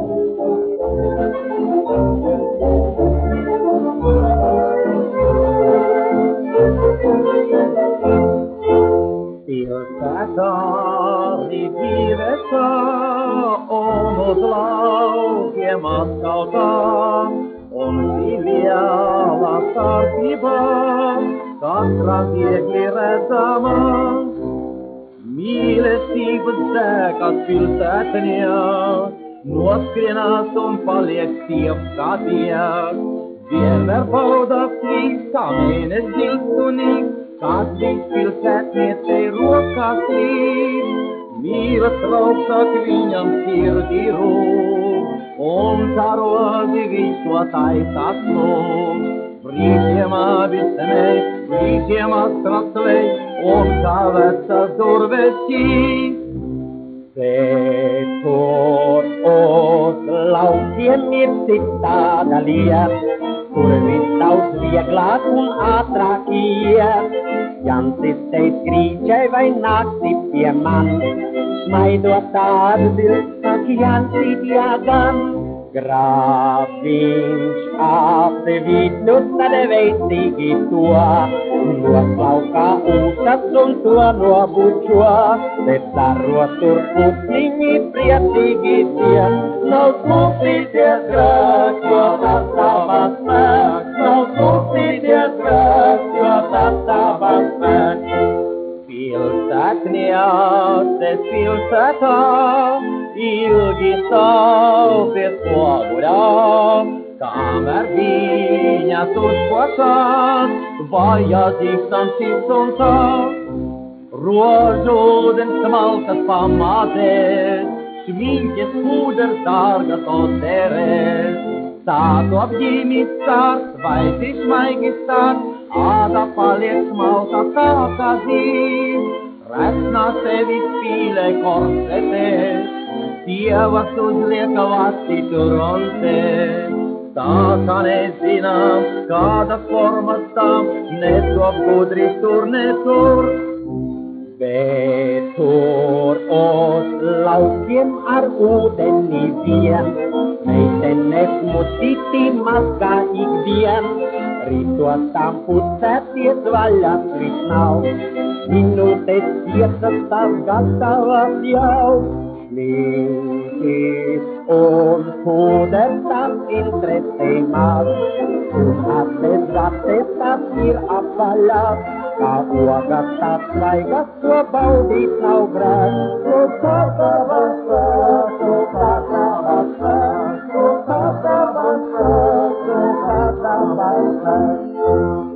Rivivessä onut laukiemaskalta, on vielä tarkiva, kasra kieklirätama. Mielestäni säkas pylsätniä, nuoskrina som paljeksiokkatia. Vierver poudaksi, kamene siltuni, kasvis pylsätniet ei ruokasi. Miiras rauksa kvinjan sirdiru, on saroasi viisua taistatlu. Vriitjema vissene, vriitjema strastvei, on kavetsa turvesi. Vetor os laukien mirtsittaa dalia, kurvistaus viegla kun atrakia. Janssisteit kriitsevän naksipieman, maitoa taadvilta kiansit jagan. Gravings afte vitnuttade veittikin tuo, nuo laukaa uusat sun tuo nuo butsua. Että ruoturput nimi priettikin tien, naut muplit ja drag, juotat tapas mä. Naut muplit ja drag, juotat tapas mä. Pilsätniaste pilsätä, ilgistautet puavuda. Kamer viinja tuspuasat, vajasistan sissonsa. Ruosuuden smalkas pammates, sminkes puder targas oteres. Saatu abjimissar, vaisis maikissar, aada paljeks malta takaisin. Rätnasevit piile korsetes, tievastus liekavasti turontes. Taakane sinä, kaada formasta, ne tuo pudristur, ne tur. Vetor os laukien arkuuteni vien, meiten ne mutiti maska ikvien. Rituastaan putsäties valjas visnau, minuutet tiedostas kattavat jau. Linkis on puudertas intresseimas, kunhan vedratestas appalas. Ka uagastas raigas tuo baudit naugras, sukata vasta, sukata vasta, sukata vasta, sukata vasta.